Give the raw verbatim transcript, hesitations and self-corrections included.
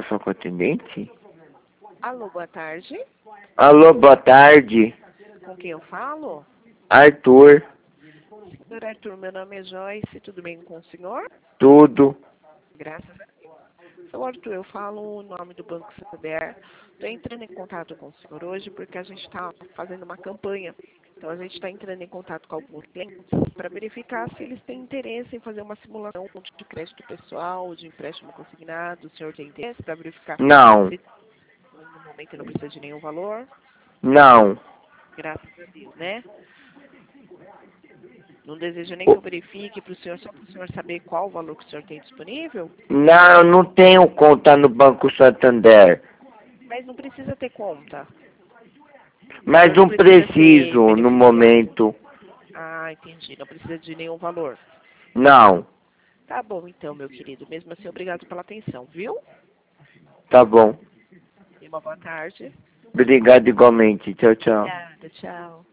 só com o atendente? Alô, boa tarde. Alô, boa tarde. Com quem eu falo? Arthur. Senhor Arthur, meu nome é Joyce. Tudo bem com o senhor? Tudo. Graças a Deus. Senhor Arthur, eu falo o nome do Banco Santander. Estou entrando em contato com o senhor hoje porque a gente está fazendo uma campanha. Então, a gente está entrando em contato com alguns clientes para verificar se eles têm interesse em fazer uma simulação de crédito pessoal, de empréstimo consignado. O senhor tem interesse para verificar Não. se no momento não precisa de nenhum valor? Não. Graças a Deus, né? Não deseja nem que eu verifique para o senhor, só para o senhor saber qual o valor que o senhor tem disponível? Não, eu não tenho conta no Banco Santander. Mas não precisa ter conta. Mas O senhor não precisa ser preciso no beneficiário. momento. Ah, entendi. Não precisa de nenhum valor. Não. Tá bom, então, meu querido. Mesmo assim, obrigado pela atenção, viu? Tá bom. E uma boa tarde. Obrigado igualmente. Tchau, tchau. Obrigada, tchau.